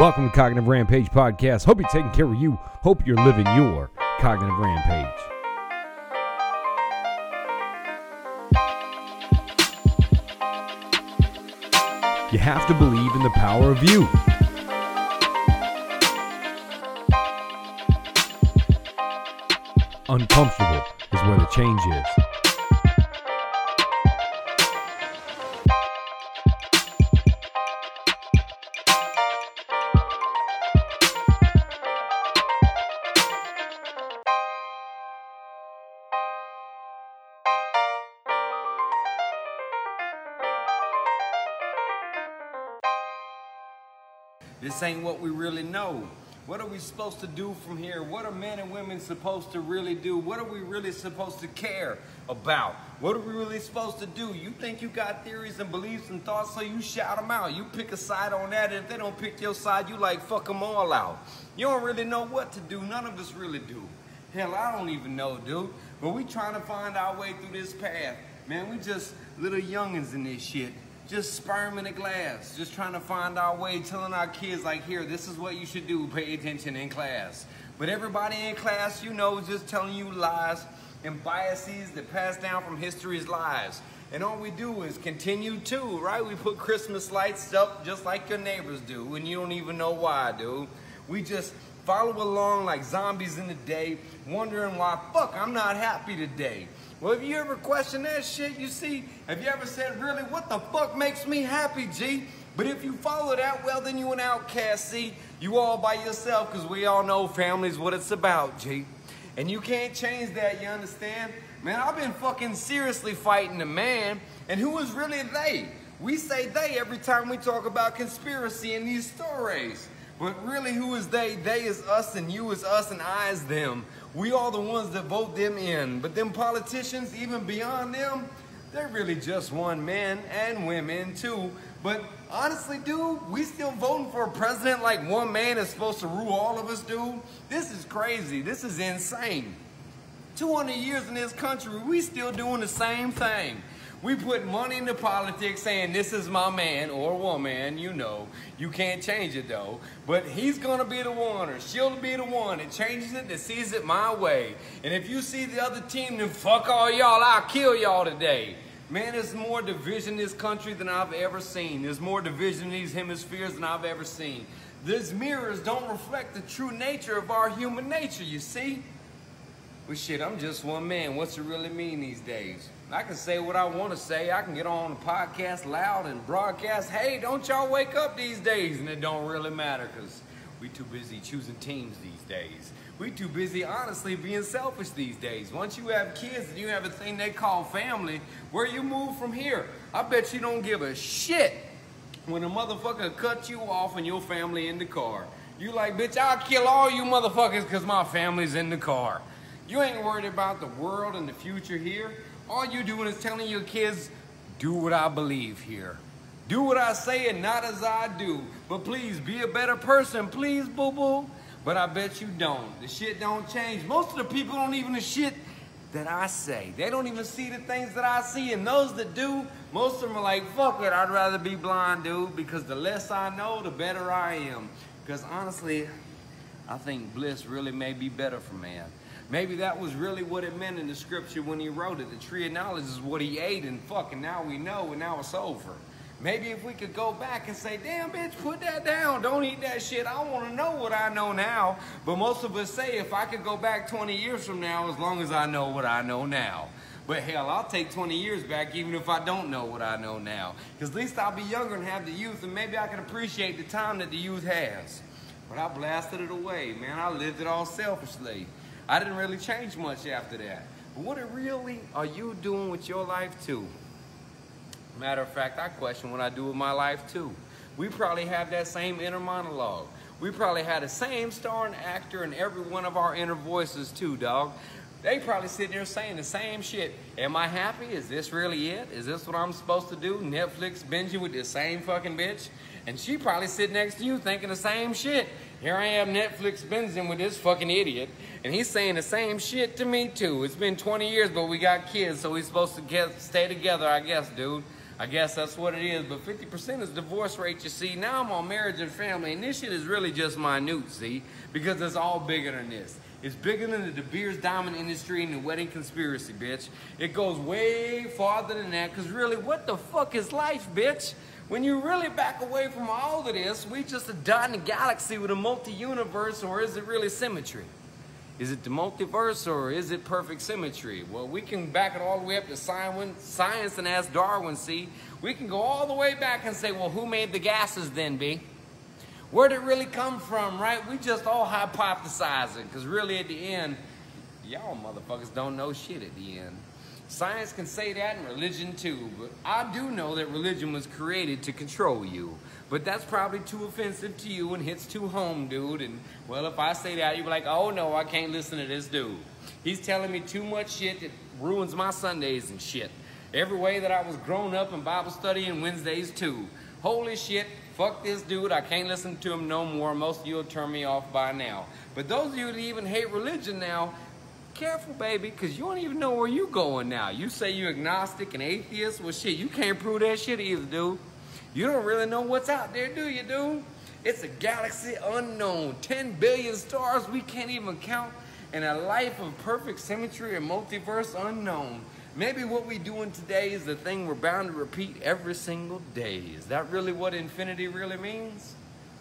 Welcome to Cognitive Rampage Podcast. Hope you're taking care of you. Hope you're living your cognitive rampage. You have to believe in the power of you. Uncomfortable is where the change is. This ain't what we really know. What are we supposed to do from here? What are men and women supposed to really do? What are we really supposed to care about? What are we really supposed to do? You think you got theories and beliefs and thoughts, so you shout them out. You pick a side on that, and if they don't pick your side, you like fuck them all out. You don't really know what to do. None of us really do. Hell, I don't even know, dude. But we trying to find our way through this path. Man, we just little youngins in this shit. Just sperm in a glass, just trying to find our way, telling our kids, like, here, this is what you should do, pay attention in class. But everybody in class, you know, is just telling you lies and biases that pass down from history's lies. And all we do is continue to, right? We put Christmas lights up just like your neighbors do, and you don't even know why, dude. We just follow along like zombies in the day, wondering why, fuck, I'm not happy today. Well, have you ever questioned that shit? You see, have you ever said, really, what the fuck makes me happy, G? But if you follow that, well, then you an outcast, see? You all by yourself, because we all know family's what it's about, G. And you can't change that, you understand? Man, I've been fucking seriously fighting the man, and who is really they? We say they every time we talk about conspiracy in these stories. But really, who is they? They is us, and you is us, and I is them. We are the ones that vote them in. But them politicians, even beyond them, they're really just one men and women too. But honestly, dude, we still voting for a president like one man is supposed to rule all of us, dude? This is crazy. This is insane. 200 years in this country, we still doing the same thing. We put money into politics saying this is my man or woman, you know. You can't change it though. But he's gonna be the one or she'll be the one that changes it, that sees it my way. And if you see the other team, then fuck all y'all, I'll kill y'all today. Man, there's more division in this country than I've ever seen. There's more division in these hemispheres than I've ever seen. These mirrors don't reflect the true nature of our human nature, you see? Well, shit, I'm just one man. What's it really mean these days? I can say what I want to say. I can get on the podcast loud and broadcast, hey, don't y'all wake up these days? And it don't really matter because we too busy choosing teams these days. We too busy, honestly, being selfish these days. Once you have kids and you have a thing they call family, where you move from here, I bet you don't give a shit when a motherfucker cuts you off and your family in the car. You like, bitch, I'll kill all you motherfuckers because my family's in the car. You ain't worried about the world and the future here. All you doing is telling your kids, do what I believe here. Do what I say and not as I do. But please, be a better person, please, boo-boo. But I bet you don't. The shit don't change. Most of the people don't even the shit that I say. They don't even see the things that I see. And those that do, most of them are like, fuck it, I'd rather be blind, dude. Because the less I know, the better I am. Because honestly, I think bliss really may be better for man. Maybe that was really what it meant in the scripture when he wrote it. The tree of knowledge is what he ate, and fucking now we know, and now it's over. Maybe if we could go back and say, damn, bitch, put that down. Don't eat that shit. I want to know what I know now. But most of us say, if I could go back 20 years from now, as long as I know what I know now. But hell, I'll take 20 years back even if I don't know what I know now. Because at least I'll be younger and have the youth, and maybe I can appreciate the time that the youth has. But I blasted it away, man. I lived it all selfishly. I didn't really change much after that. But what really are you doing with your life too? Matter of fact, I question what I do with my life too. We probably have that same inner monologue. We probably had the same starring actor in every one of our inner voices too, dog. They probably sitting there saying the same shit. Am I happy? Is this really it? Is this what I'm supposed to do? Netflix binging with the same fucking bitch? And she probably sitting next to you thinking the same shit. Here I am Netflix binging with this fucking idiot. And he's saying the same shit to me too. It's been 20 years, but we got kids, so we're supposed to stay together, I guess, dude. I guess that's what it is, but 50% is divorce rate, you see. Now I'm on marriage and family, and this shit is really just minute, see? Because it's all bigger than this. It's bigger than the De Beers diamond industry and the wedding conspiracy, bitch. It goes way farther than that, because really, what the fuck is life, bitch? When you really back away from all of this, we just a dot in the galaxy with a multi-universe, or is it really symmetry? Is it the multiverse, or is it perfect symmetry? Well, we can back it all the way up to science and ask Darwin, see? We can go all the way back and say, well, who made the gases then, B? Where'd it really come from, right? We just all hypothesizing, because really at the end, y'all motherfuckers don't know shit at the end. Science can say that and religion too, but I do know that religion was created to control you. But that's probably too offensive to you and hits too home, dude. And, well, if I say that, you'll be like, oh, no, I can't listen to this dude. He's telling me too much shit that ruins my Sundays and shit. Every way that I was grown up in Bible study and Wednesdays, too. Holy shit, fuck this dude. I can't listen to him no more. Most of you will turn me off by now. But those of you that even hate religion now, careful, baby, because you don't even know where you're going now. You say you're agnostic and atheist. Well, shit, you can't prove that shit either, dude. You don't really know what's out there, do you, dude? It's a galaxy unknown, 10 billion stars we can't even count, and a life of perfect symmetry and multiverse unknown. Maybe what we're doing today is the thing we're bound to repeat every single day. Is that really what infinity really means?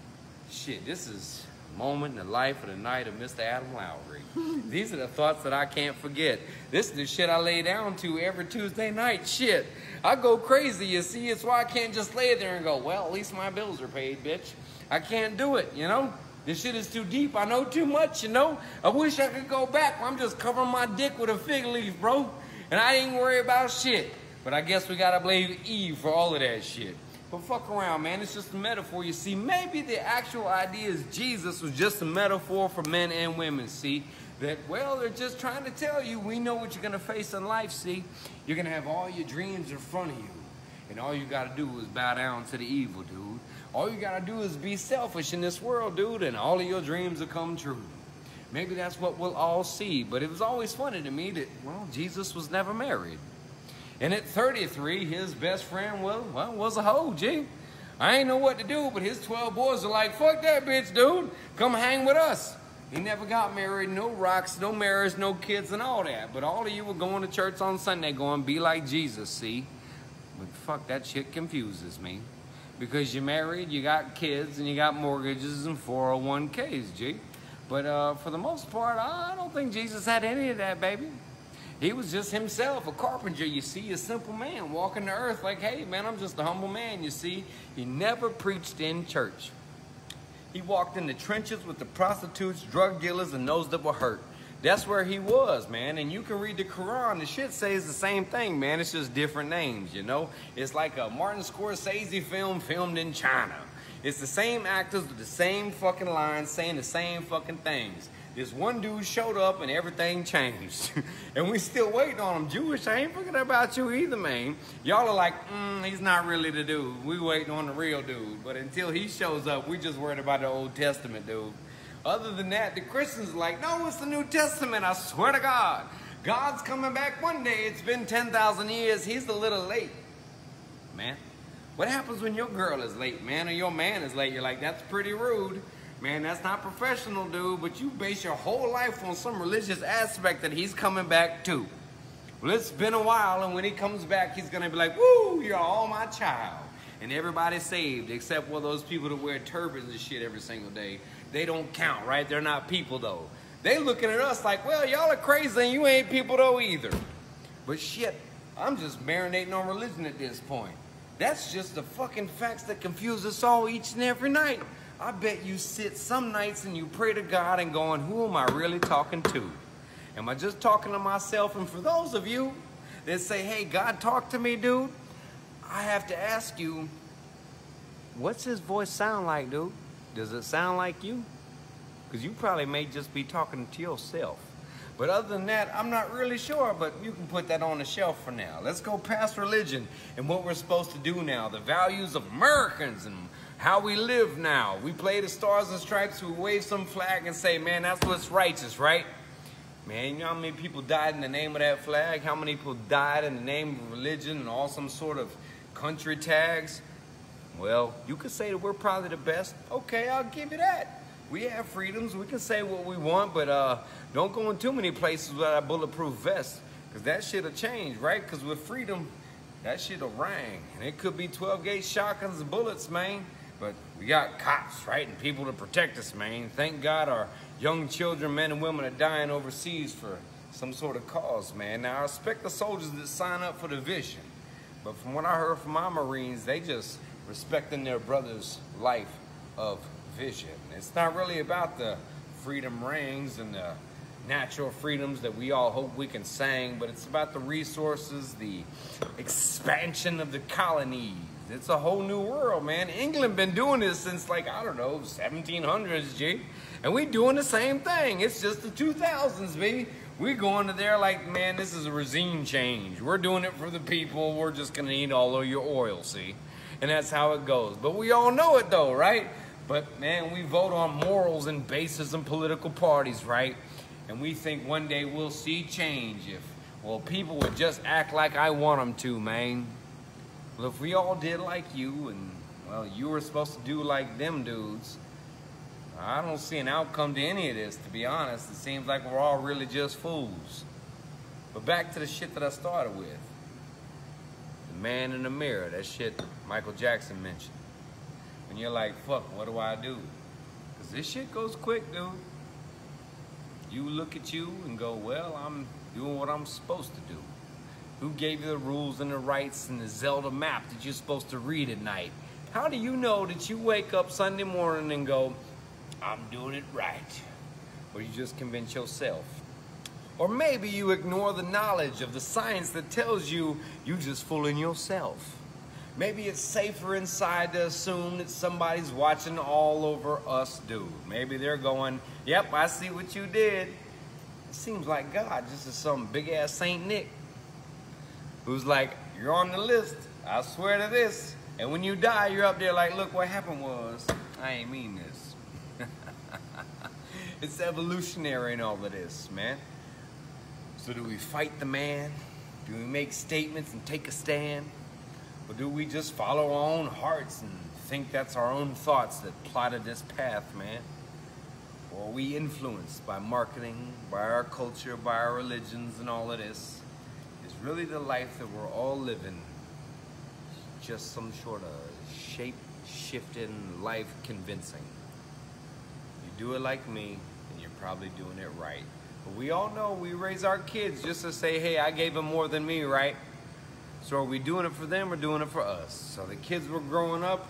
Shit, this is a moment in the life of the night of Mr. Adam Lowry. These are the thoughts that I can't forget. This is the shit I lay down to every Tuesday night. Shit. I go crazy, you see. It's why I can't just lay there and go, well, at least my bills are paid, bitch. I can't do it, you know? This shit is too deep. I know too much, you know? I wish I could go back. I'm just covering my dick with a fig leaf, bro. And I ain't worry about shit. But I guess we gotta blame Eve for all of that shit. But fuck around, man. It's just a metaphor, you see. Maybe the actual idea is Jesus was just a metaphor for men and women, see? That, well, they're just trying to tell you, we know what you're gonna face in life, see? You're gonna have all your dreams in front of you. And all you gotta do is bow down to the evil, dude. All you gotta do is be selfish in this world, dude, and all of your dreams will come true. Maybe that's what we'll all see. But it was always funny to me that, well, Jesus was never married. And at 33, his best friend, was a hoe, G. I ain't know what to do, but his 12 boys are like, fuck that bitch, dude. Come hang with us. He never got married, no rocks, no marriage, no kids, and all that. But all of you were going to church on Sunday going, be like Jesus, see? But fuck, that shit confuses me. Because you're married, you got kids, and you got mortgages and 401ks, G. But for the most part, I don't think Jesus had any of that, baby. He was just himself, a carpenter, you see, a simple man walking the earth like, hey, man, I'm just a humble man, you see. He never preached in church. He walked in the trenches with the prostitutes, drug dealers, and those that were hurt. That's where he was, man. And you can read the Quran. The shit says the same thing, man. It's just different names, you know? It's like a Martin Scorsese film filmed in China. It's the same actors with the same fucking lines saying the same fucking things. This one dude showed up and everything changed. And we still waiting on him. Jewish, I ain't forgetting about you either, man. Y'all are like, he's not really the dude. We waiting on the real dude. But until he shows up, we just worried about the Old Testament dude. Other than that, the Christians are like, no, it's the New Testament, I swear to God. God's coming back one day. It's been 10,000 years. He's a little late. Man, what happens when your girl is late, man, or your man is late? You're like, that's pretty rude. Man, that's not professional, dude, but you base your whole life on some religious aspect that he's coming back to. Well, it's been a while, and when he comes back, he's going to be like, woo, you're all my child. And everybody's saved, except for those people that wear turbans and shit every single day. They don't count, right? They're not people, though. They looking at us like, well, y'all are crazy, and you ain't people, though, either. But shit, I'm just marinating on religion at this point. That's just the fucking facts that confuse us all each and every night. I bet you sit some nights and you pray to God and going, who am I really talking to? Am I just talking to myself? And for those of you that say, hey, God, talk to me, dude, I have to ask you, what's his voice sound like, dude? Does it sound like you? Because you probably may just be talking to yourself. But other than that, I'm not really sure, but you can put that on the shelf for now. Let's go past religion and what we're supposed to do now, the values of Americans and how we live now. We play the Stars and Stripes, we wave some flag and say, man, that's what's righteous, right? Man, you know how many people died in the name of that flag? How many people died in the name of religion and all some sort of country tags. Well, you could say that we're probably the best. Okay, I'll give you that. We have freedoms. We can say what we want, but don't go in too many places without a bulletproof vest, because that shit'll change, right? Because with freedom, that shit'll ring. And it could be 12-gauge shotguns and bullets, man. But we got cops, right, and people to protect us, man. Thank God our young children, men and women are dying overseas for some sort of cause, man. Now, I respect the soldiers that sign up for the vision. But from what I heard from my Marines, they just respecting their brother's life of vision. It's not really about the freedom rings and the natural freedoms that we all hope we can sing, but it's about the resources, the expansion of the colonies. It's a whole new world, man. England been doing this since, like, I don't know, 1700s, G. And we doing the same thing. It's just the 2000s, baby. We going to there like, man, this is a regime change. We're doing it for the people. We're just going to need all of your oil, see? And that's how it goes. But we all know it, though, right? But, man, we vote on morals and bases and political parties, right? And we think one day we'll see change if, well, people would just act like I want them to, man. Well, if we all did like you and, well, you were supposed to do like them dudes, I don't see an outcome to any of this, to be honest. It seems like we're all really just fools. But back to the shit that I started with. The man in the mirror, that shit Michael Jackson mentioned. And you're like, fuck, what do I do? Because this shit goes quick, dude. You look at you and go, well, I'm doing what I'm supposed to do. Who gave you the rules and the rights and the Zelda map that you're supposed to read at night? How do you know that you wake up Sunday morning and go, I'm doing it right? Or you just convince yourself? Or maybe you ignore the knowledge of the science that tells you you just fooling yourself. Maybe it's safer inside to assume that somebody's watching all over us, dude. Maybe they're going, yep, I see what you did. It seems like God just is some big-ass Saint Nick who's like, you're on the list, I swear to this. And when you die, you're up there like, look, what happened was, I ain't mean this. It's evolutionary and all of this, man. So do we fight the man? Do we make statements and take a stand? Or do we just follow our own hearts and think that's our own thoughts that plotted this path, man? Or are we influenced by marketing, by our culture, by our religions and all of this? Is really the life that we're all living just some sort of shape-shifting life convincing? You do it like me, and you're probably doing it right. But we all know we raise our kids just to say, hey, I gave them more than me, right? So are we doing it for them or doing it for us? So the kids we're growing up,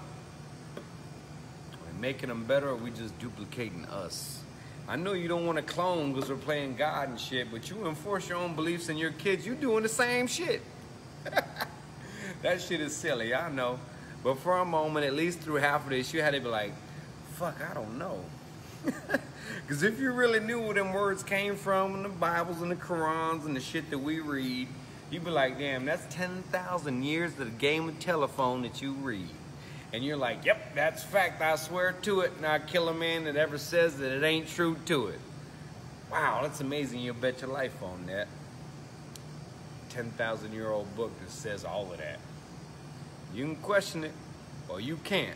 are we making them better, or are we just duplicating us? I know you don't want to clone because we're playing God and shit, but you enforce your own beliefs in your kids, you doing the same shit. That shit is silly, I know. But for a moment, at least through half of this, you had to be like, fuck, I don't know. Because if you really knew where them words came from in the Bibles and the Qurans and the shit that we read, you'd be like, damn, that's 10,000 years of the game of telephone that you read. And you're like, yep, that's fact, I swear to it, and I kill a man that ever says that it ain't true to it. Wow, that's amazing. You'll bet your life on that. 10,000-year-old book that says all of that. You can question it, or you can't.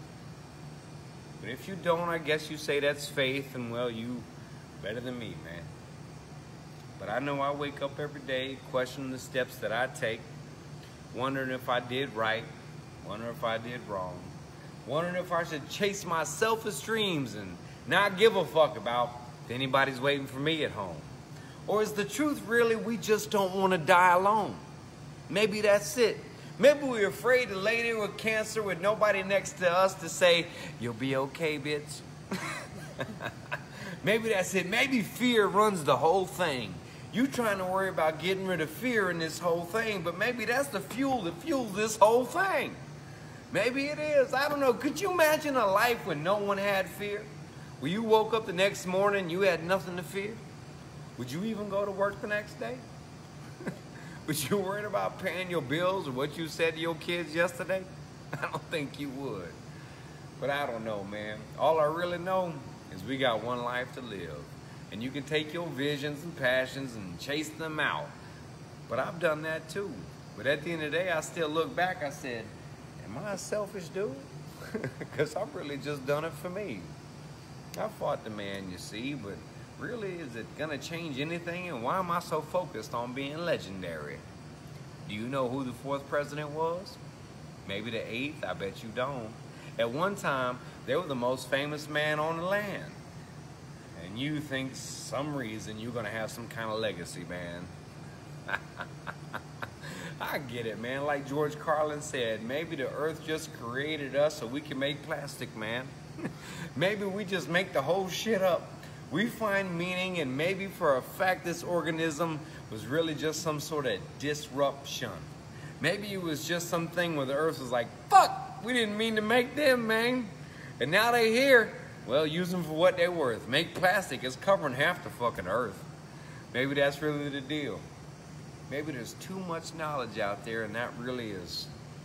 But if you don't, I guess you say that's faith, and well, you better than me, man. But I know I wake up every day questioning the steps that I take, wondering if I did right, wondering if I did wrong, wondering if I should chase my selfish dreams and not give a fuck about if anybody's waiting for me at home. Or is the truth really we just don't want to die alone? Maybe that's it. Maybe we're afraid to lay there with cancer with nobody next to us to say, you'll be okay, bitch. Maybe that's it. Maybe fear runs the whole thing. You trying to worry about getting rid of fear in this whole thing, but maybe that's the fuel that fuels this whole thing. Maybe it is. I don't know. Could you imagine a life when no one had fear? Where you woke up the next morning and you had nothing to fear? Would you even go to work the next day? Would you worried about paying your bills or what you said to your kids yesterday? I don't think you would. But I don't know, man. All I really know is we got one life to live. And you can take your visions and passions and chase them out. But I've done that too. But at the end of the day, I still look back, I said, am I a selfish dude? Because I've really just done it for me. I fought the man, you see, but really, is it gonna change anything? And why am I so focused on being legendary? Do you know who the 4th president was? Maybe the 8th? I bet you don't. At one time, they were the most famous man on the land. And you think some reason you're gonna have some kind of legacy, man. I get it, man. Like George Carlin said, maybe the earth just created us so we can make plastic, man. Maybe we just make the whole shit up. We find meaning, and maybe for a fact this organism was really just some sort of disruption. Maybe it was just something where the earth was like, fuck, we didn't mean to make them, man. And now they here. Well, use them for what they're worth. Make plastic. It's covering half the fucking earth. Maybe that's really the deal. Maybe there's too much knowledge out there, and that really is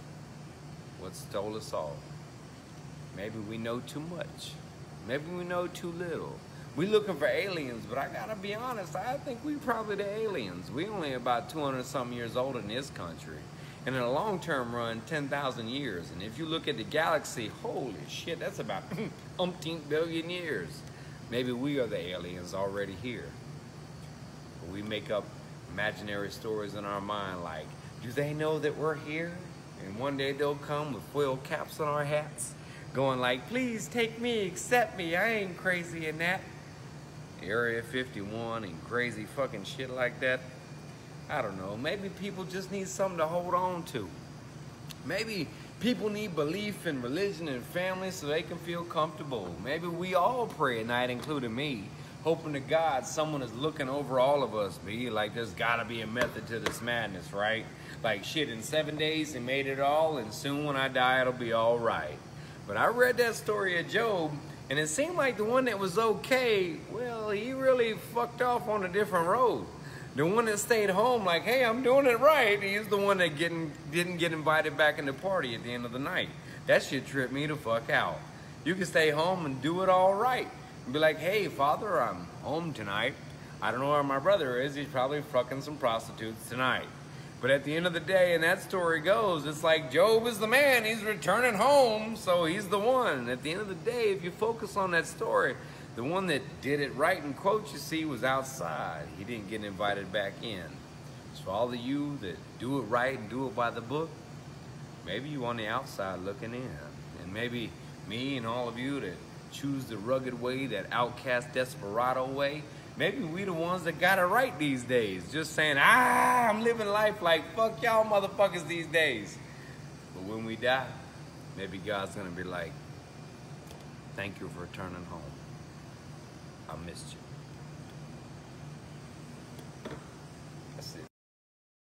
what stole us all. Maybe we know too much. Maybe we know too little. We looking for aliens, but I gotta be honest, I think we probably the aliens. We only about 200-something years old in this country. And in a long-term run, 10,000 years. And if you look at the galaxy, holy shit, that's about umpteen billion years. Maybe we are the aliens already here. But we make up imaginary stories in our mind like, do they know that we're here? And one day they'll come with foil caps on our hats, going like, please take me, accept me, I ain't crazy in that. Area 51 and crazy fucking shit like that. I don't know, maybe people just need something to hold on to. Maybe people need belief in religion and family so they can feel comfortable. Maybe we all pray at night, including me, hoping to God someone is looking over all of us, be like there's gotta be a method to this madness, right? Like shit, in 7 days he made it all, and soon when I die it'll be all right. But I read that story of Job, and it seemed like the one that was okay, well, he really fucked off on a different road. The one that stayed home like, hey, I'm doing it right, he's the one that didn't get invited back in the party at the end of the night. That shit tripped me the fuck out. You can stay home and do it all right. And be like, hey, Father, I'm home tonight. I don't know where my brother is. He's probably fucking some prostitutes tonight. But at the end of the day, and that story goes, it's like Job is the man. He's returning home, so he's the one. At the end of the day, if you focus on that story, the one that did it right, in quotes, you see, was outside. He didn't get invited back in. So all of you that do it right and do it by the book, maybe you on the outside looking in. And maybe me and all of you that choose the rugged way, that outcast desperado way, maybe we the ones that got it right these days. Just saying, I'm living life like fuck y'all motherfuckers these days. But when we die, maybe God's gonna be like, thank you for returning home. I missed you.